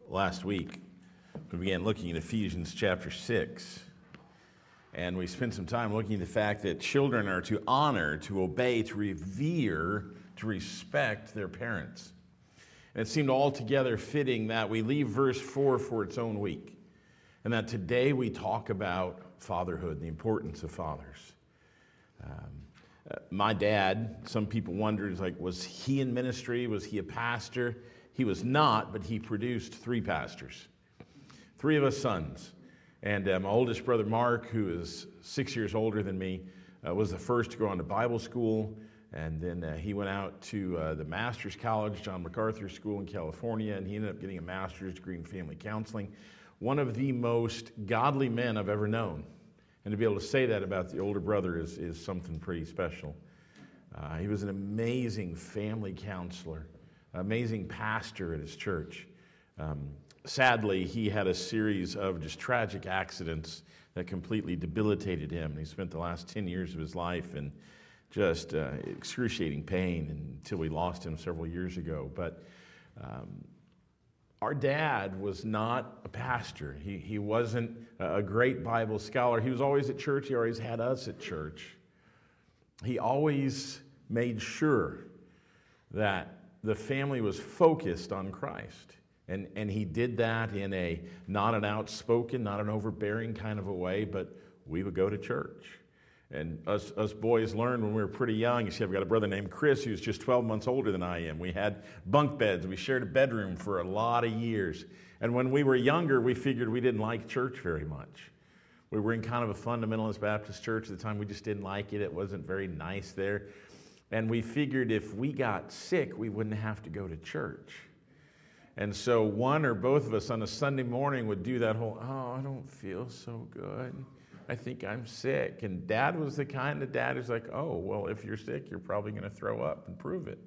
Last week, we began looking at Ephesians chapter 6, and we spent some time looking at the fact that children are to honor, to obey, to revere, to respect their parents. And it seemed altogether fitting that we leave verse 4 for its own week, and that today we talk about fatherhood and the importance of fathers. My dad, some people wondered, was he in ministry? Was he a pastor? He was not, but he produced 3 pastors, 3 of us sons. And my oldest brother, Mark, who is 6 years older than me, was the first to go on to Bible school. And then he went out to the Master's College, John MacArthur School in California, and he ended up getting a master's degree in family counseling. One of the most godly men I've ever known. And to be able to say that about the older brother is something pretty special. He was an amazing family counselor, amazing pastor at his church. Sadly, he had a series of just tragic accidents that completely debilitated him. He spent the last 10 years of his life in just excruciating pain until we lost him several years ago. But our dad was not a pastor. He wasn't a great Bible scholar. He was always at church. He always had us at church. He always made sure that the family was focused on Christ. And he did that in a not an outspoken, not an overbearing kind of a way, but we would go to church. And us boys learned when we were pretty young. You see, I've got a brother named Chris who's just 12 months older than I am. We had bunk beds. We shared a bedroom for a lot of years. And when we were younger, we figured we didn't like church very much. We were in kind of a fundamentalist Baptist church at the time. We just didn't like it. It wasn't very nice there. And we figured if we got sick, we wouldn't have to go to church. And so one or both of us on a Sunday morning would do that whole, I don't feel so good. I think I'm sick. And Dad was the kind of dad who's like, well, if you're sick, you're probably going to throw up and prove it.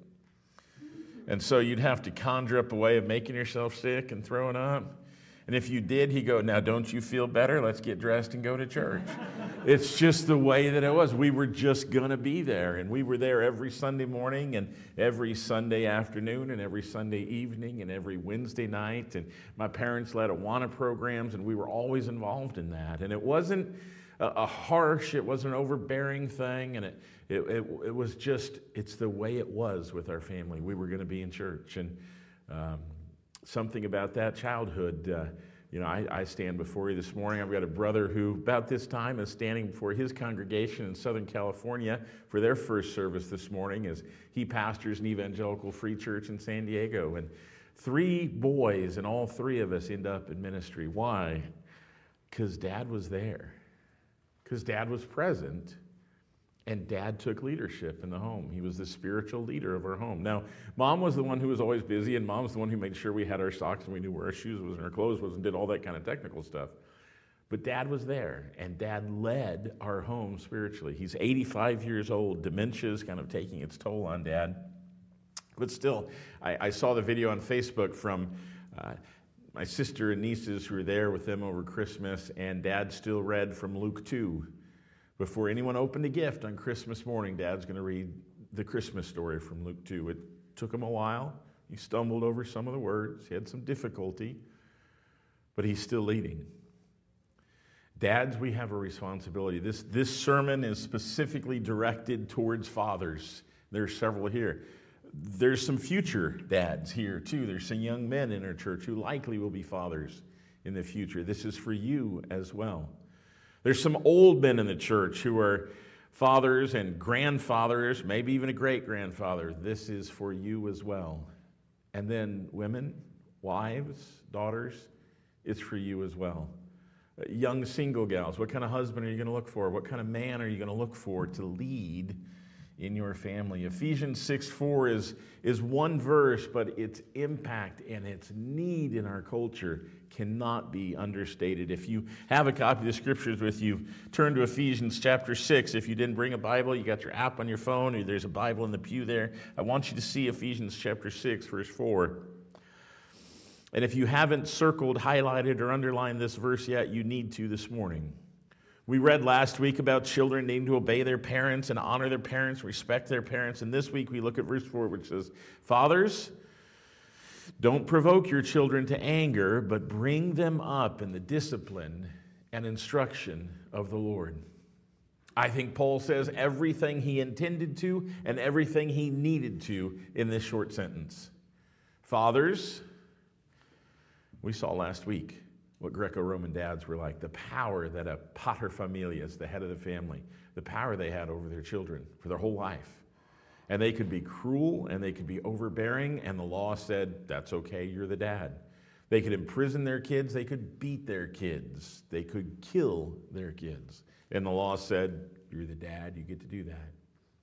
And so you'd have to conjure up a way of making yourself sick and throwing up. And if you did, he'd go, now don't you feel better? Let's get dressed and go to church. It's just the way that it was. We were just going to be there. And we were there every Sunday morning and every Sunday afternoon and every Sunday evening and every Wednesday night. And my parents led Awana programs, and we were always involved in that. And it wasn't a harsh, it wasn't an overbearing thing. And it was just, it's the way it was with our family. We were going to be in church. And something about that childhood, I stand before you this morning. I've got a brother who about this time is standing before his congregation in Southern California for their first service this morning as he pastors an evangelical free church in San Diego. And 3 boys, and all 3 of us end up in ministry. Why? Because Dad was there. Because Dad was present. And Dad took leadership in the home. He was the spiritual leader of our home. Now, Mom was the one who was always busy, and Mom's the one who made sure we had our socks and we knew where our shoes was and our clothes was and did all that kind of technical stuff. But Dad was there, and Dad led our home spiritually. He's 85 years old. Dementia is kind of taking its toll on Dad. But still, I saw the video on Facebook from my sister and nieces who were there with them over Christmas, and Dad still read from Luke 2. Before anyone opened a gift on Christmas morning, Dad's going to read the Christmas story from Luke 2. It took him a while. He stumbled over some of the words. He had some difficulty, but he's still leading. Dads, we have a responsibility. This sermon is specifically directed towards fathers. There are several here. There's some future dads here, too. There's some young men in our church who likely will be fathers in the future. This is for you as well. There's some old men in the church who are fathers and grandfathers, maybe even a great-grandfather. This is for you as well. And then women, wives, daughters, it's for you as well. Young single gals, what kind of husband are you going to look for? What kind of man are you going to look for to lead in your family? Ephesians 6:4 is one verse, but its impact and its need in our culture cannot be understated. If you have a copy of the scriptures with you, turn to Ephesians chapter 6. If you didn't bring a Bible, you got your app on your phone, or there's a Bible in the pew there. I want you to see Ephesians chapter 6, verse 4. And if you haven't circled, highlighted, or underlined this verse yet, you need to this morning. We read last week about children needing to obey their parents and honor their parents, respect their parents. And this week we look at verse 4, which says, Fathers, Don't provoke your children to anger, but bring them up in the discipline and instruction of the Lord. I think Paul says everything he intended to and everything he needed to in this short sentence. Fathers, we saw last week what Greco-Roman dads were like, the power that a paterfamilias, the head of the family, the power they had over their children for their whole life. And they could be cruel and they could be overbearing, and the law said, that's okay, you're the dad. They could imprison their kids, they could beat their kids, they could kill their kids. And the law said, you're the dad, you get to do that.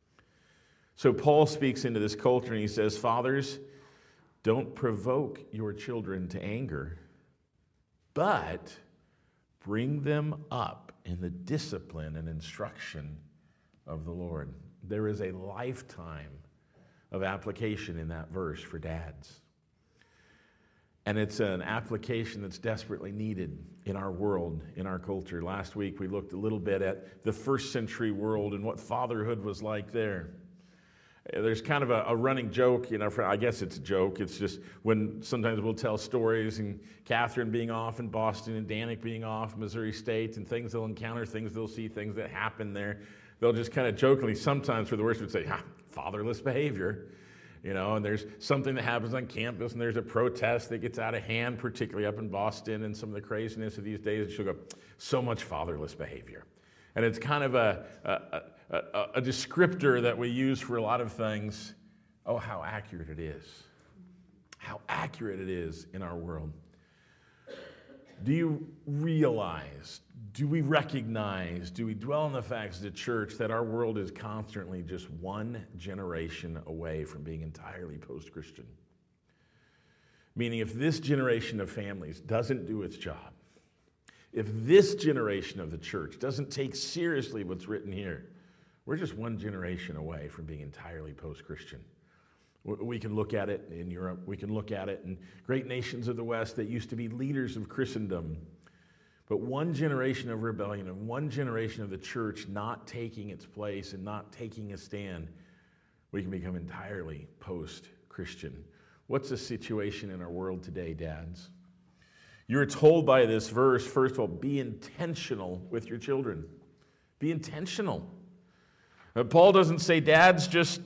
So Paul speaks into this culture and he says, fathers, don't provoke your children to anger, but bring them up in the discipline and instruction of the Lord. There is a lifetime of application in that verse for dads. And it's an application that's desperately needed in our world, in our culture. Last week we looked a little bit at the first century world and what fatherhood was like there. There's kind of a running joke, I guess it's a joke. It's just when sometimes we'll tell stories, and Catherine being off in Boston and Danik being off Missouri State, and things they'll encounter, things they'll see, things that happen there. They'll just kind of jokingly, sometimes for the worst, would say, fatherless behavior. And there's something that happens on campus, and there's a protest that gets out of hand, particularly up in Boston and some of the craziness of these days. And she'll go, so much fatherless behavior. And it's kind of a descriptor that we use for a lot of things. Oh, how accurate it is. How accurate it is in our world. Do you realize, do we recognize, do we dwell on the facts as a church that our world is constantly just one generation away from being entirely post-Christian? Meaning if this generation of families doesn't do its job, if this generation of the church doesn't take seriously what's written here, we're just one generation away from being entirely post-Christian. We can look at it in Europe. We can look at it in great nations of the West that used to be leaders of Christendom. But one generation of rebellion and one generation of the church not taking its place and not taking a stand, we can become entirely post-Christian. What's the situation in our world today, dads? You're told by this verse, first of all, be intentional with your children. Be intentional. Paul doesn't say dads just,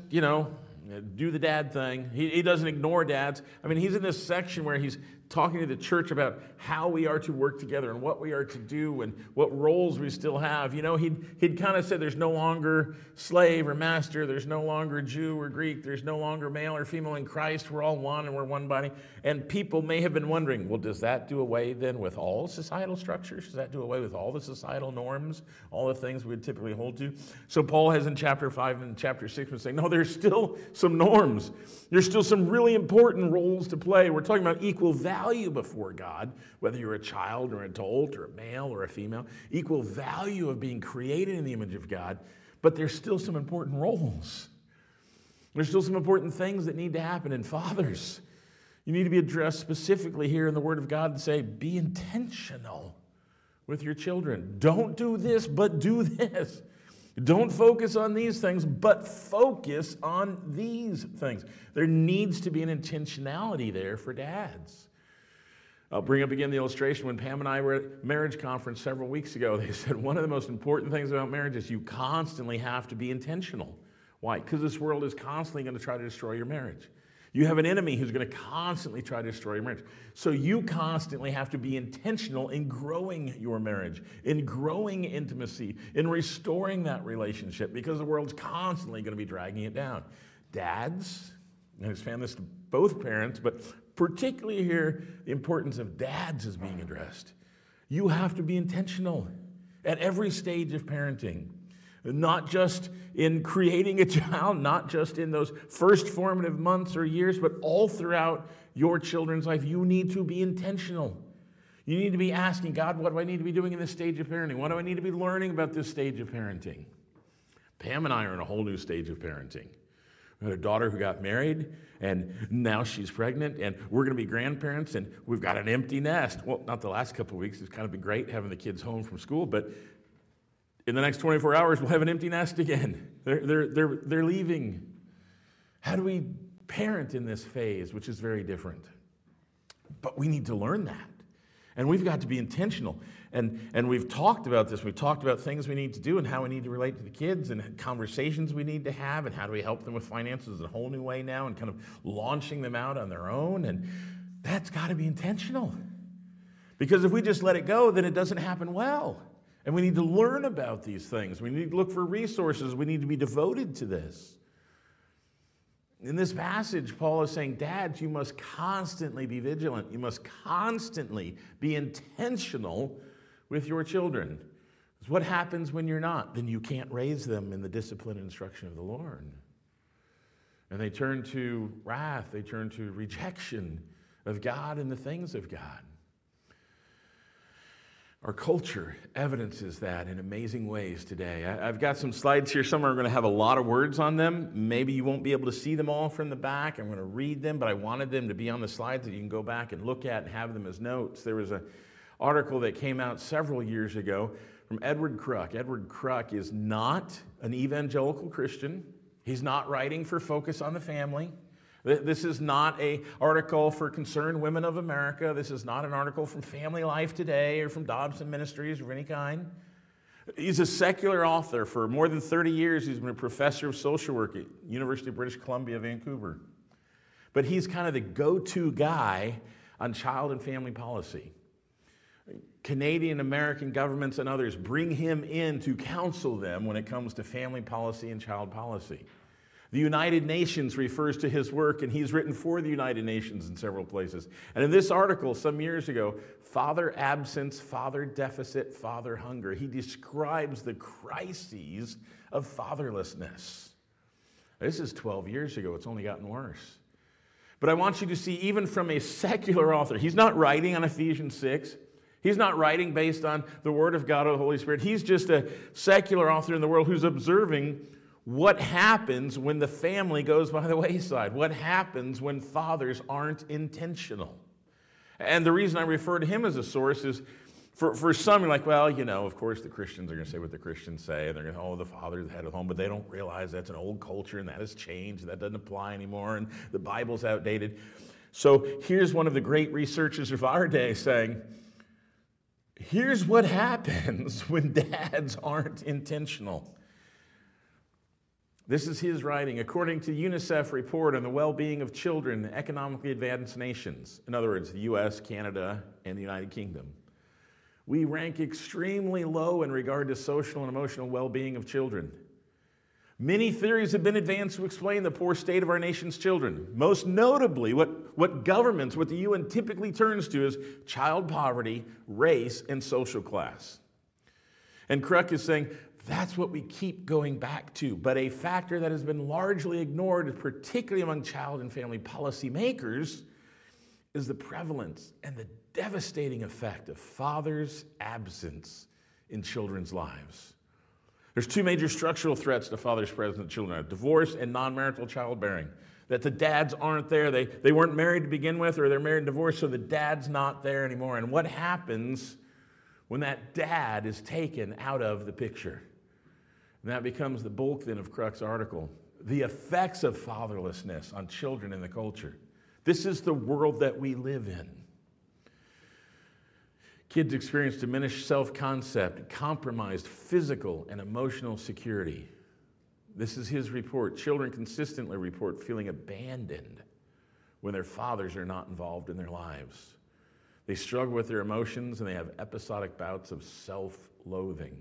do the dad thing. He doesn't ignore dads. He's in this section where he's talking to the church about how we are to work together and what we are to do and what roles we still have. He'd kind of said there's no longer slave or master. There's no longer Jew or Greek. There's no longer male or female in Christ. We're all one and we're one body. And people may have been wondering, well, does that do away then with all societal structures? Does that do away with all the societal norms, all the things we'd typically hold to? So Paul has in chapter 5 and chapter 6 been saying, no, there's still some norms. There's still some really important roles to play. We're talking about equal value before God, whether you're a child or an adult or a male or a female, equal value of being created in the image of God, but there's still some important roles. There's still some important things that need to happen. And fathers, you need to be addressed specifically here in the Word of God and say, be intentional with your children. Don't do this, but do this. Don't focus on these things, but focus on these things. There needs to be an intentionality there for dads. I'll bring up again the illustration when Pam and I were at marriage conference several weeks ago. They said one of the most important things about marriage is you constantly have to be intentional. Why? Because this world is constantly going to try to destroy your marriage. You have an enemy who's going to constantly try to destroy your marriage. So you constantly have to be intentional in growing your marriage, in growing intimacy, in restoring that relationship, because the world's constantly going to be dragging it down. Dads, and I expand this to both parents, but particularly here, the importance of dads is being addressed. You have to be intentional at every stage of parenting. Not just in creating a child, not just in those first formative months or years, but all throughout your children's life. You need to be intentional. You need to be asking, God, what do I need to be doing in this stage of parenting? What do I need to be learning about this stage of parenting? Pam and I are in a whole new stage of parenting. We had a daughter who got married, and now she's pregnant, and we're going to be grandparents, and we've got an empty nest. Well, not the last couple of weeks. It's kind of been great having the kids home from school, but in the next 24 hours, we'll have an empty nest again. They're leaving. How do we parent in this phase, which is very different? But we need to learn that. And we've got to be intentional. And we've talked about this. We've talked about things we need to do and how we need to relate to the kids and conversations we need to have and how do we help them with finances in a whole new way now and kind of launching them out on their own. And that's got to be intentional. Because if we just let it go, then it doesn't happen well. And we need to learn about these things. We need to look for resources. We need to be devoted to this. In this passage, Paul is saying, dads, you must constantly be vigilant. You must constantly be intentional with your children. Because what happens when you're not? Then you can't raise them in the discipline and instruction of the Lord. And they turn to wrath. They turn to rejection of God and the things of God. Our culture evidences that in amazing ways today. I've got some slides here. Some are going to have a lot of words on them. Maybe you won't be able to see them all from the back. I'm going to read them, but I wanted them to be on the slides that you can go back and look at and have them as notes. There was an article that came out several years ago from Edward Kruk. Edward Kruk is not an evangelical Christian. He's not writing for Focus on the Family. This is not an article for Concerned Women of America. This is not an article from Family Life Today or from Dobson Ministries or any kind. He's a secular author. For more than 30 years, he's been a professor of social work at University of British Columbia, Vancouver. But he's kind of the go-to guy on child and family policy. Canadian, American governments and others bring him in to counsel them when it comes to family policy and child policy. The United Nations refers to his work, and he's written for the United Nations in several places. And in this article some years ago, Father Absence, Father Deficit, Father Hunger, he describes the crises of fatherlessness. This is 12 years ago. It's only gotten worse. But I want you to see, even from a secular author, he's not writing on Ephesians 6. He's not writing based on the Word of God or the Holy Spirit. He's just a secular author in the world who's observing what happens when the family goes by the wayside? What happens when fathers aren't intentional? And the reason I refer to him as a source is for some, you're like, well, of course the Christians are going to say what the Christians say. And they're going to, the father's the head of the home. But they don't realize that's an old culture and that has changed. And that doesn't apply anymore. And the Bible's outdated. So here's one of the great researchers of our day saying, here's what happens when dads aren't intentional. This is his writing. According to UNICEF report on the well-being of children in economically advanced nations, in other words, the U.S., Canada, and the United Kingdom, we rank extremely low in regard to social and emotional well-being of children. Many theories have been advanced to explain the poor state of our nation's children. Most notably, what governments, what the UN typically turns to is child poverty, race, and social class. And Kruk is saying, that's what we keep going back to. But a factor that has been largely ignored, particularly among child and family policymakers, is the prevalence and the devastating effect of fathers' absence in children's lives. There's two major structural threats to fathers' presence in children: divorce and non-marital childbearing. That the dads aren't there. They weren't married to begin with, or they're married and divorced, so the dad's not there anymore. And what happens when that dad is taken out of the picture? And that becomes the bulk then of Kruk's article. The effects of fatherlessness on children in the culture. This is the world that we live in. Kids experience diminished self-concept, compromised physical and emotional security. This is his report. Children consistently report feeling abandoned when their fathers are not involved in their lives. They struggle with their emotions and they have episodic bouts of self-loathing.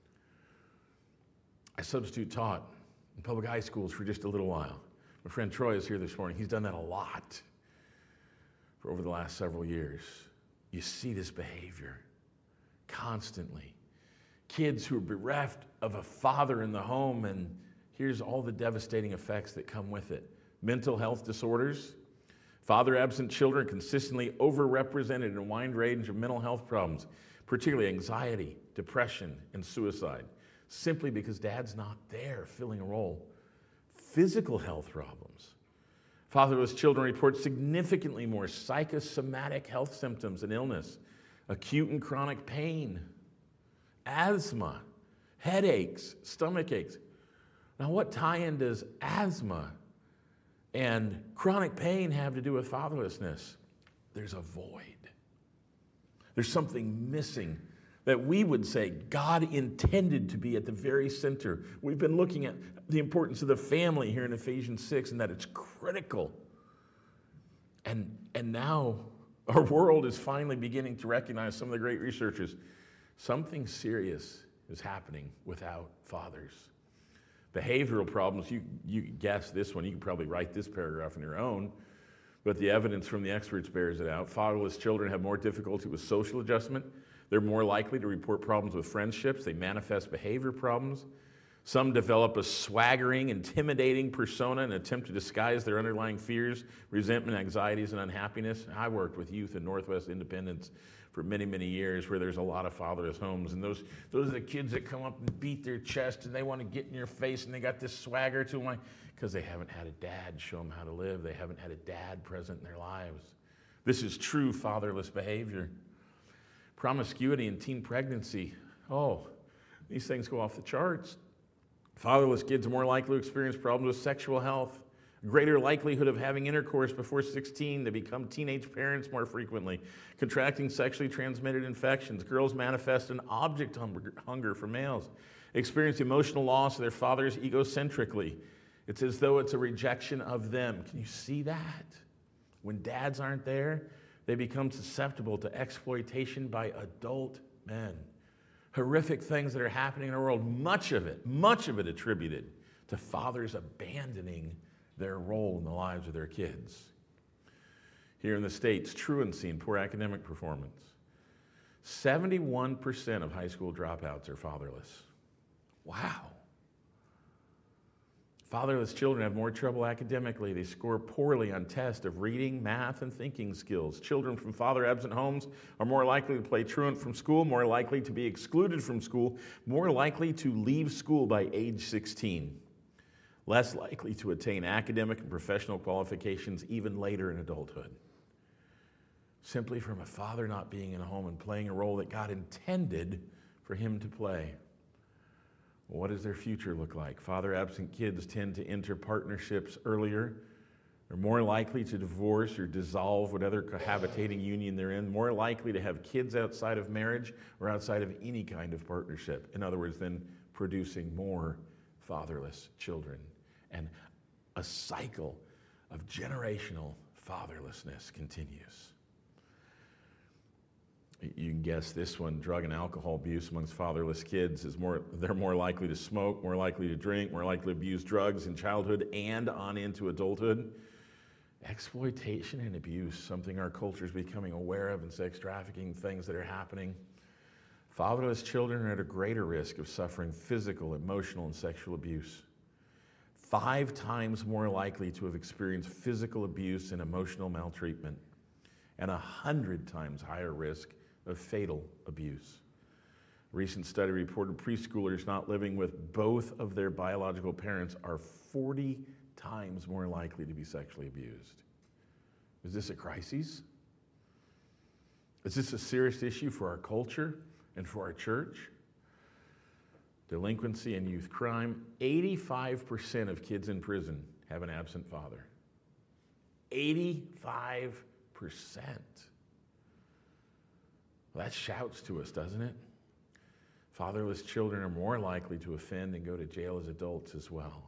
I substitute taught in public high schools for just a little while. My friend Troy is here this morning. He's done that a lot for over the last several years. You see this behavior constantly. Kids who are bereft of a father in the home, and here's all the devastating effects that come with it. Mental health disorders. Father-absent children consistently overrepresented in a wide range of mental health problems, particularly anxiety, depression, and suicide, simply because dad's not there filling a role. Physical health problems. Fatherless children report significantly more psychosomatic health symptoms and illness, acute and chronic pain, asthma, headaches, stomach aches. Now, what tie-in does asthma and chronic pain have to do with fatherlessness? there's a void. There's something missing that we would say God intended to be at the very center. We've been looking at the importance of the family here in Ephesians 6 and that it's critical. And now our world is finally beginning to recognize, some of the great researchers, something serious is happening without fathers. Behavioral problems, you guess this one, you could probably write this paragraph on your own, but the evidence from the experts bears it out. Fatherless children have more difficulty with social adjustment. They're more likely to report problems with friendships. They manifest behavior problems. Some develop a swaggering, intimidating persona and attempt to disguise their underlying fears, resentment, anxieties, and unhappiness. I worked with youth in Northwest Independence for many, many years where there's a lot of fatherless homes. And those are the kids that come up and beat their chest and they want to get in your face and they got this swagger to them because they haven't had a dad show them how to live. They haven't had a dad present in their lives. This is true fatherless behavior. Promiscuity and teen pregnancy. Oh, these things go off the charts. Fatherless kids are more likely to experience problems with sexual health, greater likelihood of having intercourse before 16. They become teenage parents more frequently, contracting sexually transmitted infections. Girls manifest an object hunger for males, experience emotional loss of their fathers egocentrically. It's as though it's a rejection of them. Can you see that? When dads aren't there, they become susceptible to exploitation by adult men. Horrific things that are happening in our world, much of it attributed to fathers abandoning their role in the lives of their kids. Here in the States, truancy and poor academic performance. 71% of high school dropouts are fatherless. Wow. Fatherless children have more trouble academically. They score poorly on tests of reading, math, and thinking skills. Children from father-absent homes are more likely to play truant from school, more likely to be excluded from school, more likely to leave school by age 16, less likely to attain academic and professional qualifications even later in adulthood. Simply from a father not being in a home and playing a role that God intended for him to play. What does their future look like? Father-absent kids tend to enter partnerships earlier. They're more likely to divorce or dissolve whatever cohabitating union they're in, more likely to have kids outside of marriage or outside of any kind of partnership. In other words, then producing more fatherless children. And a cycle of generational fatherlessness continues. You can guess this one, drug and alcohol abuse amongst fatherless kids they're more likely to smoke, more likely to drink, more likely to abuse drugs in childhood and on into adulthood. Exploitation and abuse, something our culture is becoming aware of, and sex trafficking, things that are happening. Fatherless children are at a greater risk of suffering physical, emotional, and sexual abuse. 5 times more likely to have experienced physical abuse and emotional maltreatment, and 100 times higher risk of fatal abuse. A recent study reported preschoolers not living with both of their biological parents are 40 times more likely to be sexually abused. Is this a crisis? Is this a serious issue for our culture and for our church? Delinquency and youth crime. 85% of kids in prison have an absent father. 85%. Well, that shouts to us, doesn't it? Fatherless children are more likely to offend and go to jail as adults as well.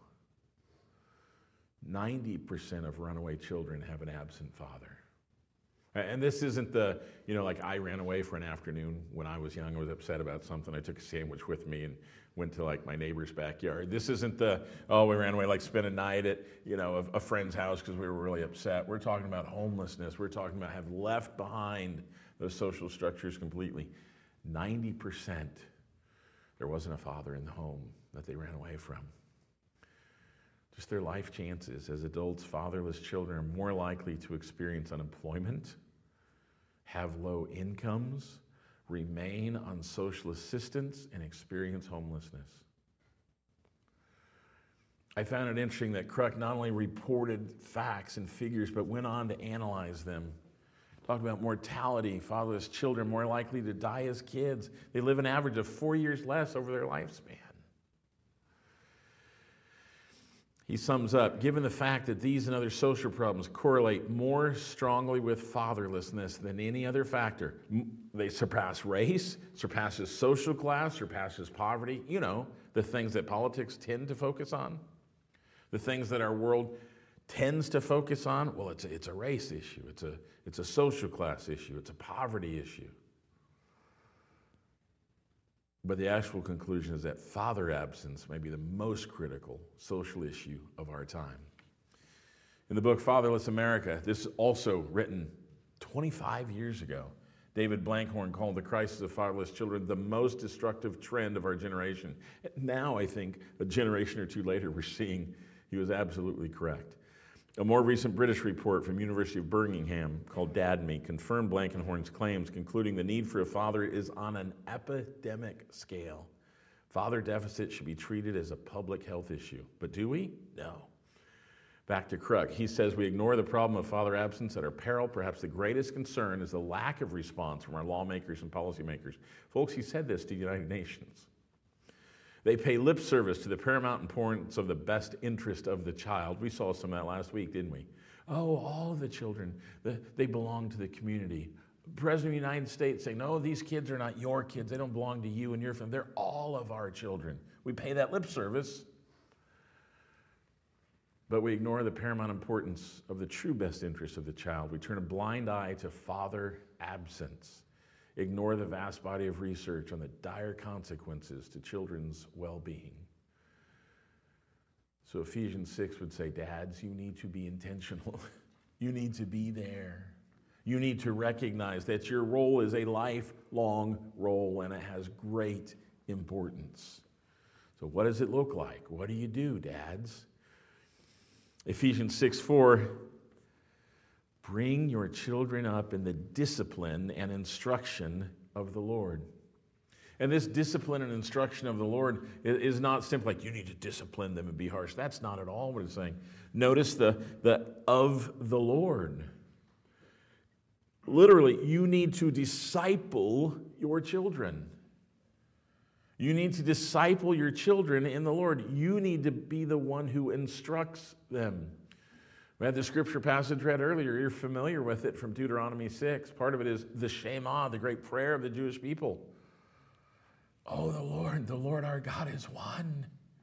90% of runaway children have an absent father. And this isn't like I ran away for an afternoon when I was young. I was upset about something. I took a sandwich with me and went to my neighbor's backyard. This isn't we ran away, spend a night at, a friend's house because we were really upset. We're talking about homelessness. We're talking about have left behind those social structures completely. 90%, there wasn't a father in the home that they ran away from. Just their life chances. As adults, fatherless children are more likely to experience unemployment, have low incomes, remain on social assistance, and experience homelessness. I found it interesting that Kruk not only reported facts and figures, but went on to analyze them. Talked about mortality, fatherless children more likely to die as kids. They live an average of 4 years less over their lifespan. He sums up, given the fact that these and other social problems correlate more strongly with fatherlessness than any other factor, they surpass race, surpasses social class, surpasses poverty, you know, the things that politics tend to focus on, the things that our world tends to focus on. Well, it's a race issue, it's a social class issue, it's a poverty issue. But the actual conclusion is that father absence may be the most critical social issue of our time. In the book Fatherless America, this is also written 25 years ago, David Blankhorn called the crisis of fatherless children the most destructive trend of our generation. Now, I think, a generation or two later, we're seeing he was absolutely correct. A more recent British report from University of Birmingham called DADME confirmed Blankenhorn's claims, concluding the need for a father is on an epidemic scale. Father deficit should be treated as a public health issue. But do we? No. Back to Kruk. He says we ignore the problem of father absence at our peril. Perhaps the greatest concern is the lack of response from our lawmakers and policymakers. Folks, he said this to the United Nations. They pay lip service to the paramount importance of the best interest of the child. We saw some of that last week, didn't we? Oh, all of the children, they belong to the community. President of the United States saying, no, these kids are not your kids. They don't belong to you and your family. They're all of our children. We pay that lip service, but we ignore the paramount importance of the true best interest of the child. We turn a blind eye to father absence. Ignore the vast body of research on the dire consequences to children's well-being. So Ephesians 6 would say, dads, you need to be intentional. You need to be there. You need to recognize that your role is a lifelong role and it has great importance. So what does it look like? What do you do, dads? Ephesians 6:4, bring your children up in the discipline and instruction of the Lord. And this discipline and instruction of the Lord is not simply like you need to discipline them and be harsh. That's not at all what it's saying. Notice the of the Lord. Literally, you need to disciple your children. You need to disciple your children in the Lord. You need to be the one who instructs them. We had the scripture passage read earlier. You're familiar with it from Deuteronomy 6. Part of it is the Shema, the great prayer of the Jewish people. Oh, the Lord our God is one.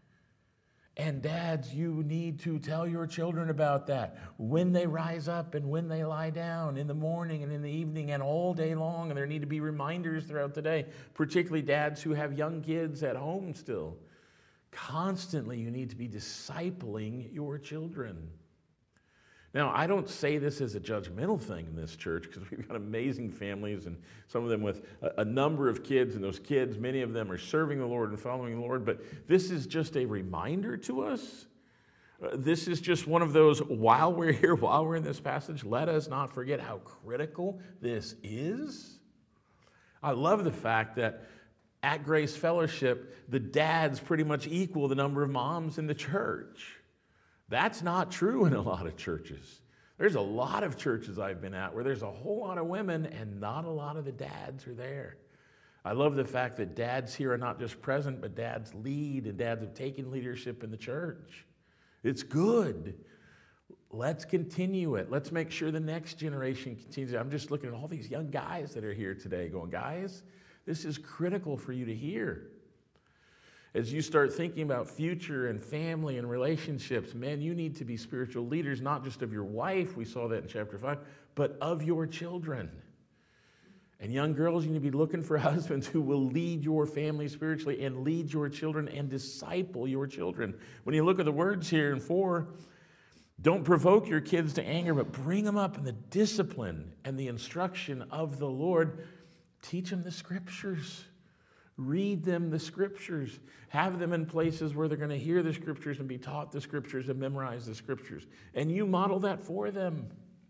And dads, you need to tell your children about that when they rise up and when they lie down, in the morning and in the evening and all day long. And there need to be reminders throughout the day, particularly dads who have young kids at home still. Constantly, you need to be discipling your children. Now, I don't say this as a judgmental thing in this church because we've got amazing families and some of them with a number of kids, and those kids, many of them are serving the Lord and following the Lord, but this is just a reminder to us. This is just one of those, while we're here, while we're in this passage, let us not forget how critical this is. I love the fact that at Grace Fellowship, the dads pretty much equal the number of moms in the church. That's not true in a lot of churches. There's a lot of churches I've been at where there's a whole lot of women and not a lot of the dads are there. I love the fact that dads here are not just present, but dads lead and dads have taken leadership in the church. It's good. Let's continue it. Let's make sure the next generation continues. I'm just looking at all these young guys that are here today going, guys, this is critical for you to hear. As you start thinking about future and family and relationships, man, you need to be spiritual leaders, not just of your wife, we saw that in chapter 5, but of your children. And young girls, you need to be looking for husbands who will lead your family spiritually and lead your children and disciple your children. When you look at the words here in 4, don't provoke your kids to anger, but bring them up in the discipline and the instruction of the Lord. Teach them the scriptures. Read them the scriptures. Have them in places where they're going to hear the scriptures and be taught the scriptures and memorize the scriptures. And you model that for them.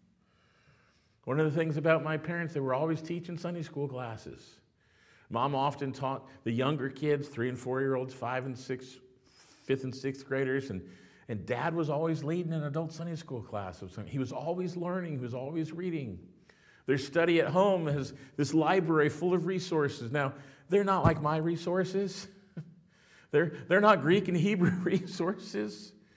One of the things about my parents, they were always teaching Sunday school classes. Mom often taught the younger kids, 3 and 4-year-olds, 5 and 6, 5th and 6th graders, and Dad was always leading an adult Sunday school class. He was always learning. He was always reading. Their study at home has this library full of resources. Now, they're not like my resources. They're not Greek and Hebrew resources.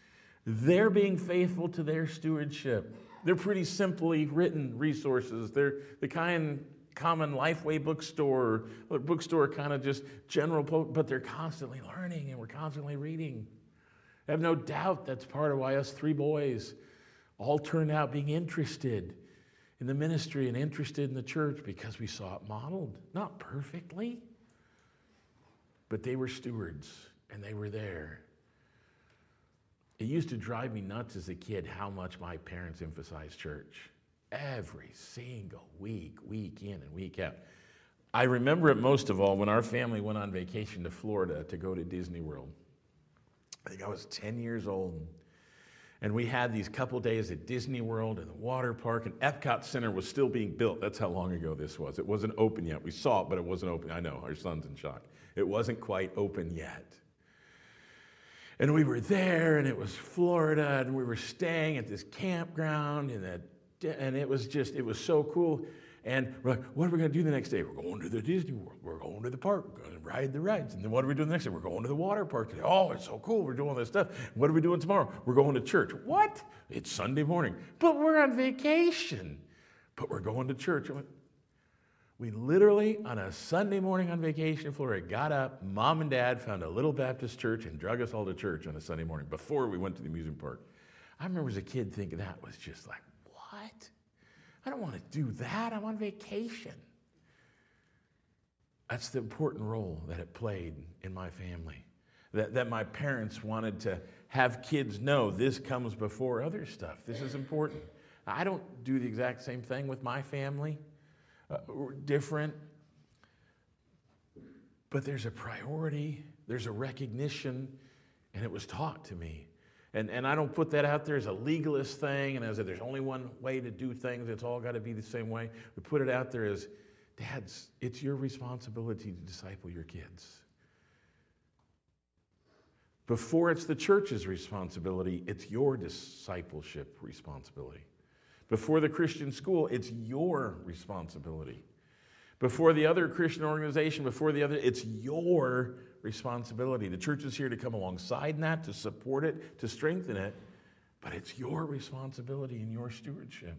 They're being faithful to their stewardship. They're pretty simply written resources. They're the kind common Lifeway bookstore, or bookstore kind of just general, but they're constantly learning and we're constantly reading. I have no doubt that's part of why us three boys all turned out being interested in the ministry and interested in the church, because we saw it modeled. Not perfectly, but they were stewards and they were there. It used to drive me nuts as a kid how much my parents emphasized church. Every single week in and week out. I remember it most of all when our family went on vacation to Florida to go to Disney World. I think I was 10 years old. And we had these couple days at Disney World and the water park, and Epcot Center was still being built. That's how long ago this was. It wasn't open yet. We saw it, but it wasn't open. I know, our son's in shock. It wasn't quite open yet. And we were there, and it was Florida, and we were staying at this campground, and it was so cool. And we're like, what are we going to do the next day? We're going to the Disney World. We're going to the park. We're going to ride the rides. And then what are we doing the next day? We're going to the water park today. Oh, it's so cool. We're doing all this stuff. What are we doing tomorrow? We're going to church. What? It's Sunday morning. But we're on vacation. But we're going to church. We literally, on a Sunday morning on vacation in Florida, got up, Mom and Dad found a little Baptist church and drug us all to church on a Sunday morning before we went to the amusement park. I remember as a kid thinking that was just like, what? I don't want to do that. I'm on vacation. That's the important role that it played in my family. That my parents wanted to have kids know this comes before other stuff. This is important. I don't do the exact same thing with my family. We're different. But there's a priority. There's a recognition. And it was taught to me. And I don't put that out there as a legalist thing and as if there's only one way to do things, it's all got to be the same way. We put it out there as, dads, it's your responsibility to disciple your kids. Before it's the church's responsibility, it's your discipleship responsibility. Before the Christian school, it's your responsibility. Before the other Christian organization, it's your responsibility. The church is here to come alongside that, to support it, to strengthen it, but it's your responsibility and your stewardship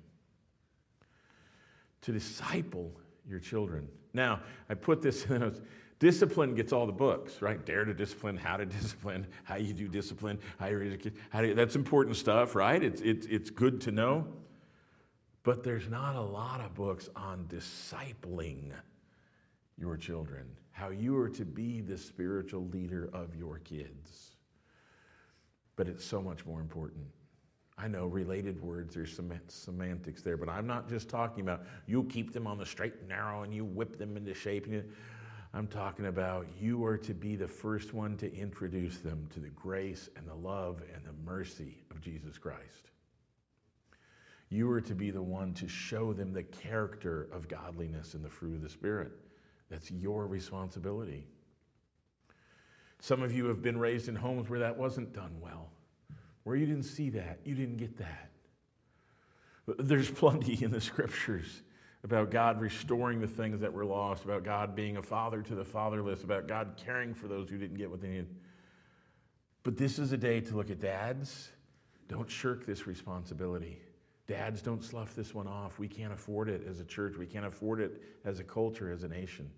to disciple your children. Now, I put this in those. Discipline gets all the books, right? Dare to discipline, how to discipline, how you do discipline, how you raise a kid. That's important stuff, right? It's good to know. But there's not a lot of books on discipling your children, how you are to be the spiritual leader of your kids. But it's so much more important. I know related words, there's some semantics there, but I'm not just talking about you keep them on the straight and narrow and you whip them into shape. I'm talking about you are to be the first one to introduce them to the grace and the love and the mercy of Jesus Christ. You are to be the one to show them the character of godliness and the fruit of the Spirit. That's your responsibility. Some of you have been raised in homes where that wasn't done well, where you didn't see that, you didn't get that. There's plenty in the scriptures about God restoring the things that were lost, about God being a father to the fatherless, about God caring for those who didn't get what they needed. But this is a day to look at dads. Don't shirk this responsibility. Dads, don't slough this one off. We can't afford it as a church. We can't afford it as a culture, as a nation.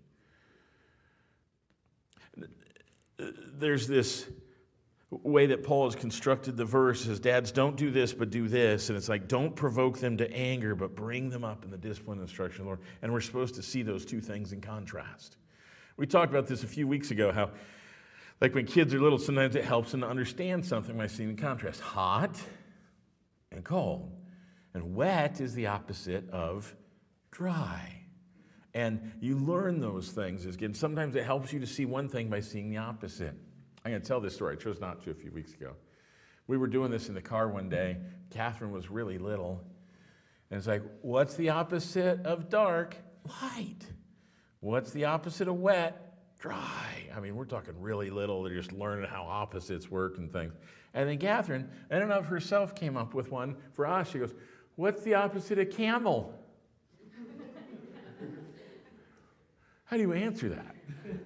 There's this way that Paul has constructed the verse is, dads, don't do this, but do this. And it's like, don't provoke them to anger, but bring them up in the discipline and instruction of the Lord. And we're supposed to see those two things in contrast. We talked about this a few weeks ago, how like when kids are little, sometimes it helps them to understand something by seeing the contrast. Hot and cold. And wet is the opposite of dry. And you learn those things. Again, sometimes it helps you to see one thing by seeing the opposite. I'm going to tell this story. I chose not to a few weeks ago. We were doing this in the car one day. Catherine was really little. And it's like, what's the opposite of dark? Light. What's the opposite of wet? Dry. I mean, we're talking really little. They're just learning how opposites work and things. And then Catherine, in and of herself, came up with one for us. She goes, what's the opposite of camel? How do you answer that?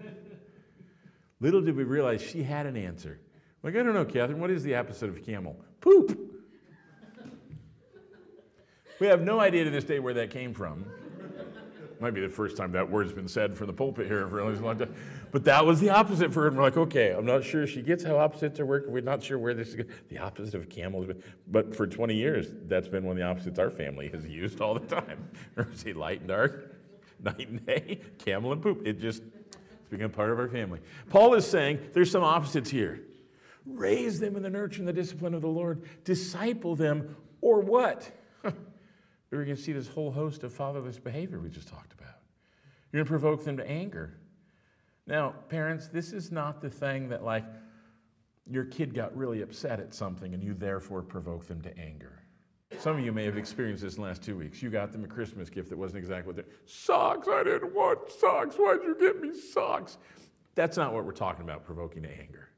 Little did we realize she had an answer. Like, I don't know, Catherine, what is the opposite of camel? poop. We have no idea to this day where that came from. Might be the first time that word's been said from the pulpit here for a really long time. But that was the opposite for her. And we're like, okay, I'm not sure she gets how opposites are working. We're not sure where this is going. The opposite of camel. But for 20 years, that's been one of the opposites our family has used all the time. Or say light and dark, night and day, camel and poop. It's become part of our family. Paul is saying there's some opposites here. Raise them in the nurture and the discipline of the Lord. Disciple them, or what? We're going to see this whole host of fatherless behavior we just talked about. You're going to provoke them to anger. Now, parents, this is not the thing that, like, your kid got really upset at something and you therefore provoke them to anger. Some of you may have experienced this in the last 2 weeks. You got them a Christmas gift that wasn't exactly what they're... Socks! I didn't want socks! Why'd you get me socks? That's not what we're talking about, provoking to anger.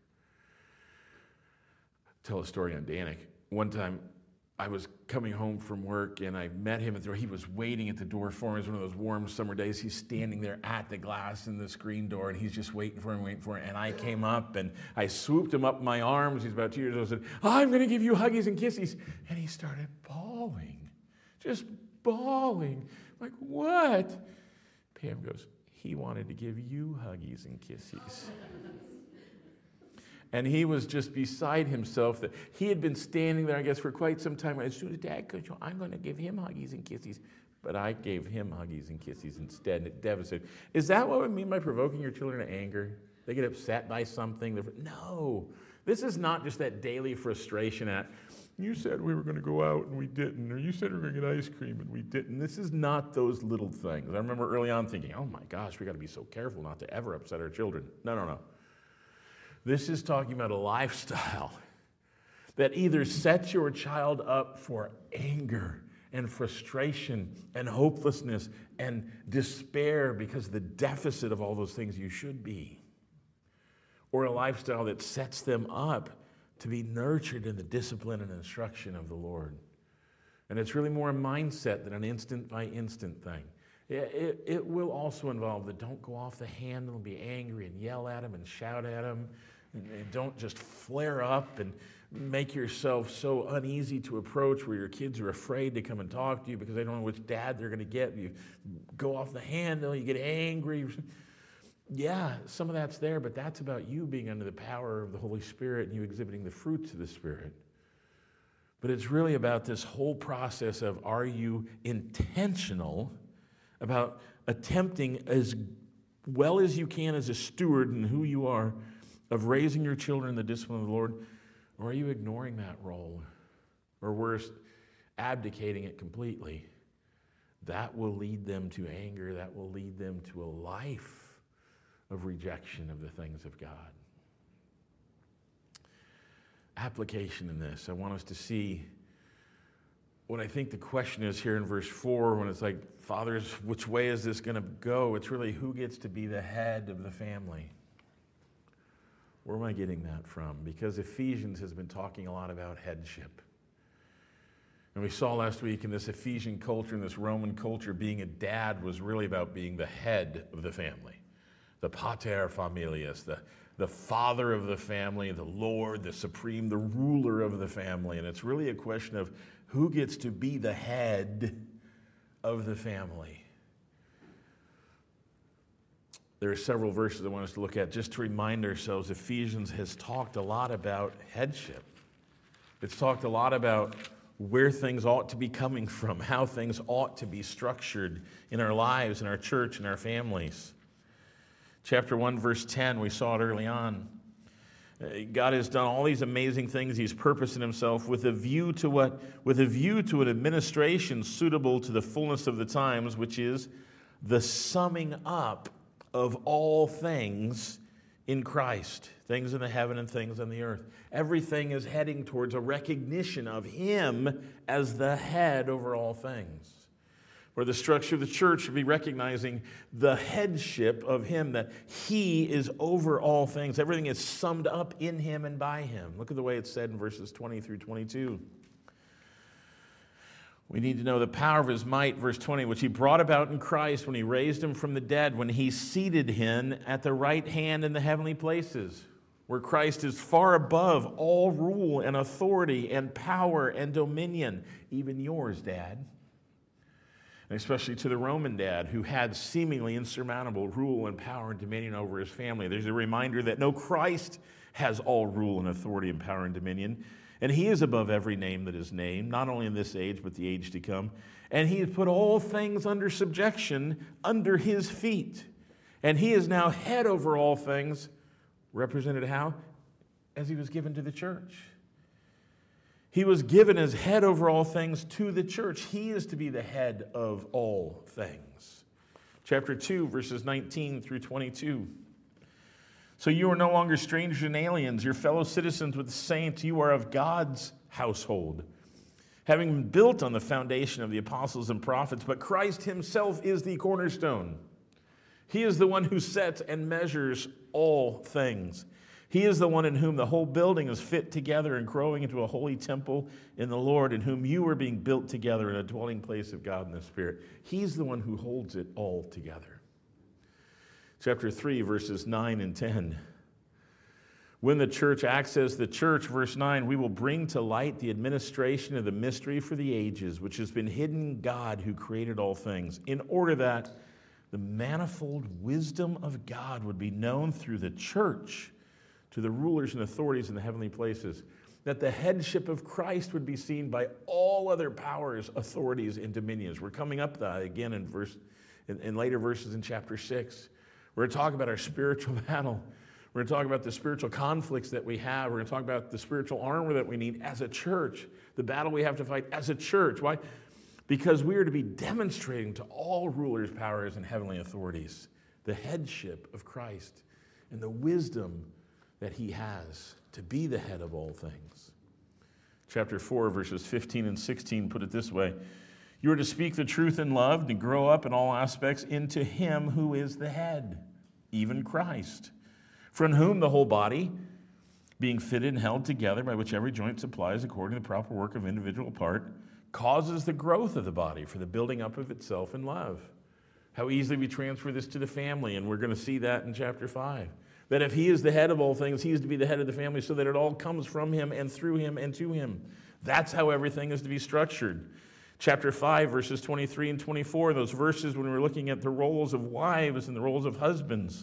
Tell a story on Danik. One time, I was coming home from work and I met him at the door. He was waiting at the door for me. It was one of those warm summer days. He's standing there at the glass in the screen door and he's just waiting for him. And I came up and I swooped him up in my arms. He's about 2 years old. I said, I'm going to give you huggies and kisses. And he started bawling, just bawling. I'm like, what? Pam goes, he wanted to give you huggies and kisses. And he was just beside himself that he had been standing there, I guess, for quite some time. As soon as Dad goes, I'm going to give him huggies and kisses. But I gave him huggies and kisses instead, and it devastated. Is that what we mean by provoking your children to anger? They get upset by something. No. This is not just that daily frustration at, you said we were going to go out and we didn't, or you said we were going to get ice cream and we didn't. This is not those little things. I remember early on thinking, oh my gosh, we got to be so careful not to ever upset our children. No. This is talking about a lifestyle that either sets your child up for anger and frustration and hopelessness and despair because of the deficit of all those things you should be, or a lifestyle that sets them up to be nurtured in the discipline and instruction of the Lord. And it's really more a mindset than an instant-by-instant thing. It will also involve the don't go off the handle and be angry and yell at them and shout at them. And don't just flare up and make yourself so uneasy to approach where your kids are afraid to come and talk to you because they don't know which dad they're going to get. You go off the handle, you get angry. Yeah, some of that's there, but that's about you being under the power of the Holy Spirit and you exhibiting the fruits of the Spirit. But it's really about this whole process of, are you intentional about attempting as well as you can as a steward and who you are of raising your children in the discipline of the Lord, or are you ignoring that role? Or worse, abdicating it completely? That will lead them to anger. That will lead them to a life of rejection of the things of God. Application in this. I want us to see what I think the question is here in verse 4 when it's like, fathers, which way is this going to go? It's really who gets to be the head of the family. Where am I getting that from? Because Ephesians has been talking a lot about headship. And we saw last week in this Ephesian culture, in this Roman culture, being a dad was really about being the head of the family. The pater familias, the father of the family, the Lord, the supreme, the ruler of the family. And it's really a question of who gets to be the head of the family. There are several verses I want us to look at just to remind ourselves Ephesians has talked a lot about headship. It's talked a lot about where things ought to be coming from, how things ought to be structured in our lives, in our church, in our families. Chapter 1, verse 10, we saw it early on. God has done all these amazing things. He's purposed in himself with a view to what? With a view to an administration suitable to the fullness of the times, which is the summing up of all things in Christ, things in the heaven and things on the earth. Everything is heading towards a recognition of him as the head over all things. Where the structure of the church should be recognizing the headship of him, that he is over all things. Everything is summed up in him and by him. Look at the way it's said in verses 20 through 22. We need to know the power of his might, verse 20, which he brought about in Christ when he raised him from the dead, when he seated him at the right hand in the heavenly places. where Christ is far above all rule and authority and power and dominion, even yours, Dad. And especially to the Roman dad who had seemingly insurmountable rule and power and dominion over his family. There's a reminder that no, Christ has all rule and authority and power and dominion. And he is above every name that is named, not only in this age, but the age to come. And he has put all things under subjection under his feet. And he is now head over all things, represented how? As he was given to the church. He was given as head over all things to the church. He is to be the head of all things. Chapter 2, verses 19 through 22. So you are no longer strangers and aliens, your fellow citizens with the saints. You are of God's household, having been built on the foundation of the apostles and prophets, but Christ himself is the cornerstone. He is the one who sets and measures all things. He is the one in whom the whole building is fit together and growing into a holy temple in the Lord, in whom you are being built together in a dwelling place of God in the Spirit. He's the one who holds it all together. Chapter 3, verses 9 and 10. When the church acts as the church, verse 9, we will bring to light the administration of the mystery for the ages, which has been hidden in God who created all things, in order that the manifold wisdom of God would be known through the church to the rulers and authorities in the heavenly places, that the headship of Christ would be seen by all other powers, authorities, and dominions. We're coming up that again in later verses in chapter 6. We're going to talk about our spiritual battle. We're going to talk about the spiritual conflicts that we have. We're going to talk about the spiritual armor that we need as a church, the battle we have to fight as a church. Why? Because we are to be demonstrating to all rulers, powers, and heavenly authorities the headship of Christ and the wisdom that he has to be the head of all things. Chapter 4, verses 15 and 16 put it this way. You are to speak the truth in love and grow up in all aspects into him who is the head, even Christ, from whom the whole body, being fitted and held together by which every joint supplies according to the proper work of individual part, causes the growth of the body for the building up of itself in love. How easily we transfer this to the family, and we're going to see that in chapter 5. That if he is the head of all things, he is to be the head of the family so that it all comes from him and through him and to him. That's how everything is to be structured. Chapter 5, verses 23 and 24, those verses when we're looking at the roles of wives and the roles of husbands.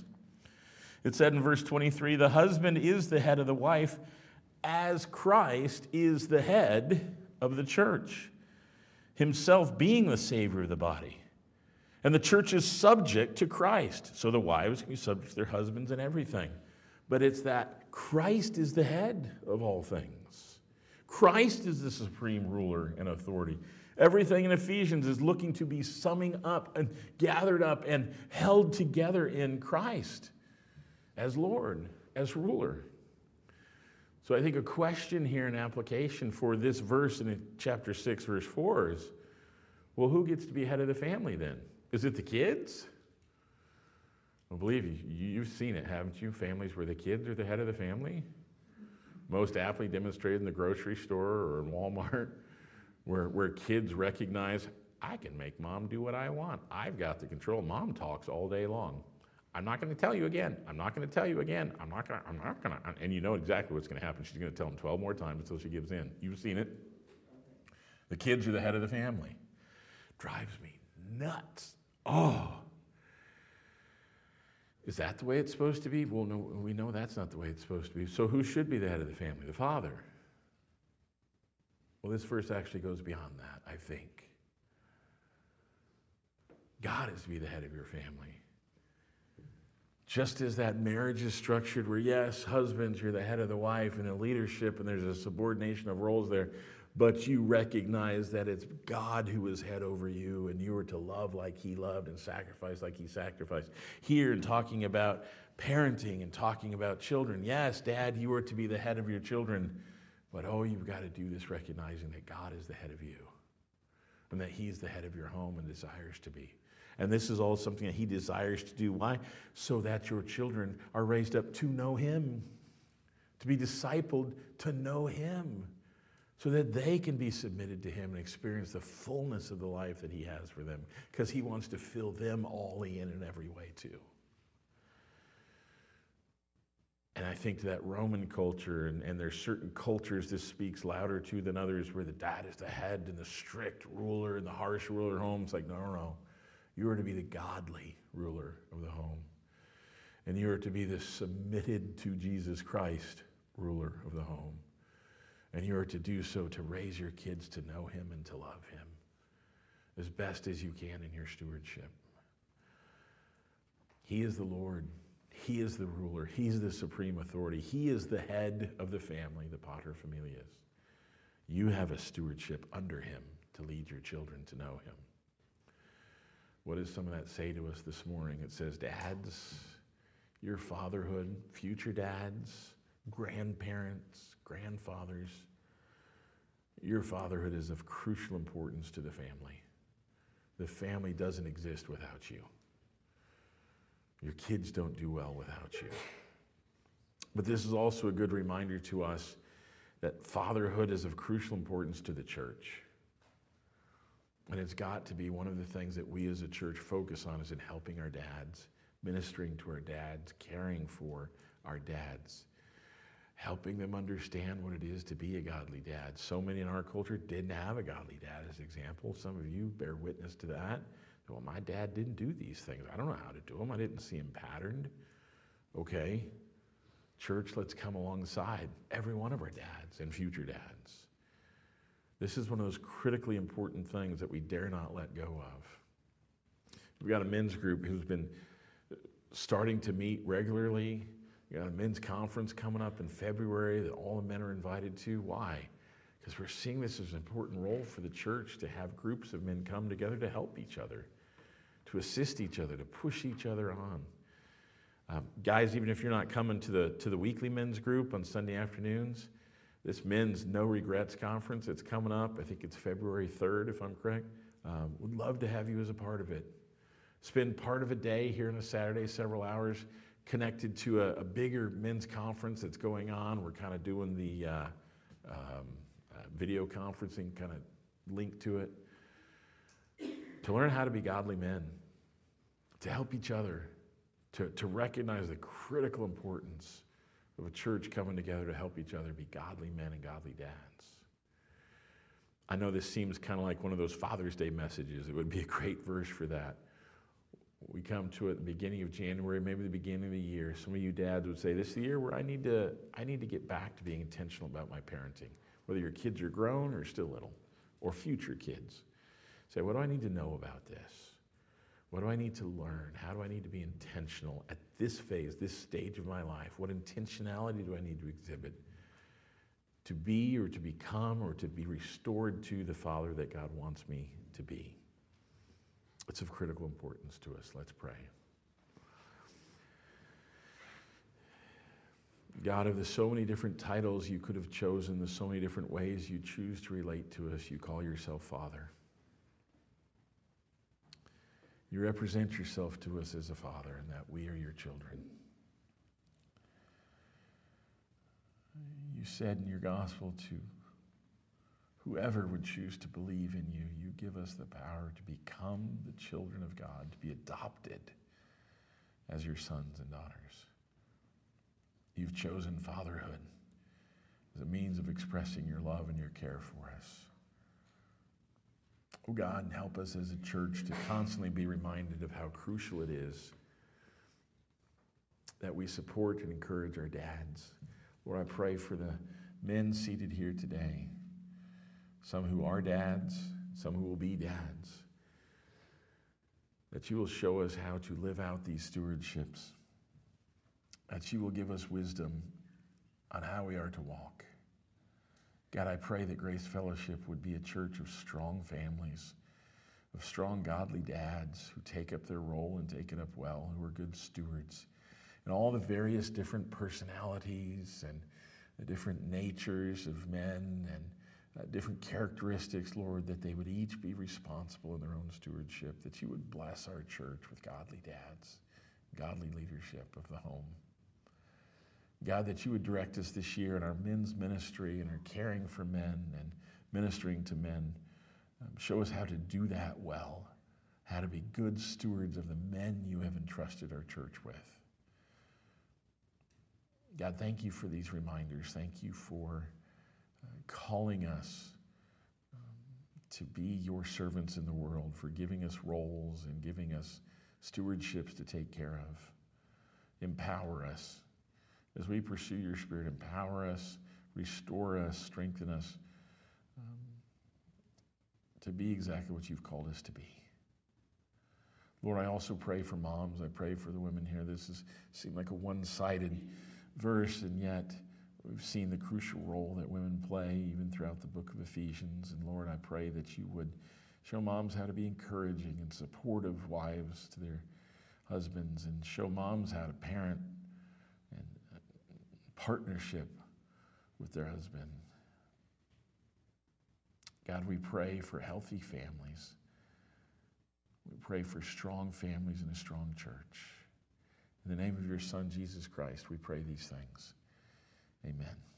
It said in verse 23, the husband is the head of the wife as Christ is the head of the church, himself being the Savior of the body. And the church is subject to Christ. So the wives can be subject to their husbands and everything. But it's that Christ is the head of all things. Christ is the supreme ruler and authority. Everything in Ephesians is looking to be summing up and gathered up and held together in Christ as Lord, as ruler. So I think a question here in application for this verse in chapter 6, verse 4 is, well, who gets to be head of the family then? Is it the kids? I believe you've seen it, haven't you? Families where the kids are the head of the family. Most aptly demonstrated in the grocery store or in Walmart, where kids recognize, I can make mom do what I want. I've got the control. Mom talks all day long. I'm not going to tell you again. I'm not going to tell you again. I'm not going to. And you know exactly what's going to happen. She's going to tell them 12 more times until she gives in. You've seen it. The kids are the head of the family. Drives me nuts. Oh. Is that the way it's supposed to be? Well, no, we know that's not the way it's supposed to be. So who should be the head of the family? The father. Well, this verse actually goes beyond that, I think. God is to be the head of your family. Just as that marriage is structured where, yes, husbands, you're the head of the wife and in leadership and there's a subordination of roles there, but you recognize that it's God who is head over you and you are to love like he loved and sacrifice like he sacrificed. Here in talking about parenting and talking about children, yes, Dad, you are to be the head of your children, but you've got to do this recognizing that God is the head of you and that he's the head of your home and desires to be. And this is all something that he desires to do. Why? So that your children are raised up to know him, to be discipled to know him, so that they can be submitted to him and experience the fullness of the life that he has for them, because he wants to fill them all in every way too. And I think that Roman culture, and there's certain cultures this speaks louder to than others, where the dad is the head and the strict ruler and the harsh ruler home. It's like, no, no, no. You are to be the godly ruler of the home. And you are to be the submitted to Jesus Christ ruler of the home. And you are to do so to raise your kids to know him and to love him as best as you can in your stewardship. He is the Lord. He is the ruler. He's the supreme authority. He is the head of the family, the pater familias. You have a stewardship under him to lead your children to know him. What does some of that say to us this morning? It says, dads, your fatherhood, future dads, grandparents, grandfathers, your fatherhood is of crucial importance to the family. The family doesn't exist without you. Your kids don't do well without you. But this is also a good reminder to us that fatherhood is of crucial importance to the church. And it's got to be one of the things that we as a church focus on, is in helping our dads, ministering to our dads, caring for our dads, helping them understand what it is to be a godly dad. So many in our culture didn't have a godly dad as an example. Some of you bear witness to that. Well, my dad didn't do these things. I don't know how to do them. I didn't see him patterned. Okay, church, let's come alongside every one of our dads and future dads. This is one of those critically important things that we dare not let go of. We've got a men's group who's been starting to meet regularly. We've got a men's conference coming up in February that all the men are invited to. Why? Because we're seeing this as an important role for the church, to have groups of men come together to help each other, to assist each other, to push each other on. Guys, even if you're not coming to the weekly men's group on Sunday afternoons, this men's No Regrets conference, it's coming up. I think it's February 3rd, if I'm correct. Would love to have you as a part of it. Spend part of a day here on a Saturday, several hours, connected to a bigger men's conference that's going on. We're kind of doing the video conferencing kind of linked to it, to learn how to be godly men, to help each other, to recognize the critical importance of a church coming together to help each other be godly men and godly dads. I know this seems kind of like one of those Father's Day messages. It would be a great verse for that. We come to it at the beginning of January, maybe the beginning of the year. Some of you dads would say, this is the year where I need to get back to being intentional about my parenting. Whether your kids are grown or still little, or future kids. Say, what do I need to know about this? What do I need to learn? How do I need to be intentional at this phase, this stage of my life? What intentionality do I need to exhibit to be or to become or to be restored to the father that God wants me to be? It's of critical importance to us. Let's pray. God, of the so many different titles you could have chosen, the so many different ways you choose to relate to us, you call yourself Father. You represent yourself to us as a father, and that we are your children. You said in your gospel to whoever would choose to believe in you, you give us the power to become the children of God, to be adopted as your sons and daughters. You've chosen fatherhood as a means of expressing your love and your care for us. Oh God, help us as a church to constantly be reminded of how crucial it is that we support and encourage our dads. Lord, I pray for the men seated here today, some who are dads, some who will be dads, that you will show us how to live out these stewardships, that you will give us wisdom on how we are to walk. God, I pray that Grace Fellowship would be a church of strong families, of strong godly dads who take up their role and take it up well, who are good stewards, and all the various different personalities and the different natures of men and different characteristics, Lord, that they would each be responsible in their own stewardship, that you would bless our church with godly dads, godly leadership of the home. God, that you would direct us this year in our men's ministry and our caring for men and ministering to men. Show us how to do that well, how to be good stewards of the men you have entrusted our church with. God, thank you for these reminders. Thank you for calling us to be your servants in the world, for giving us roles and giving us stewardships to take care of. Empower us as we pursue your Spirit. Empower us, restore us, strengthen us to be exactly what you've called us to be. Lord, I also pray for moms. I pray for the women here. This seemed like a one-sided verse, and yet we've seen the crucial role that women play even throughout the book of Ephesians. And Lord, I pray that you would show moms how to be encouraging and supportive wives to their husbands, and show moms how to parent and partnership with their husband. God, we pray for healthy families. We pray for strong families and a strong church. In the name of your Son, Jesus Christ, we pray these things. Amen.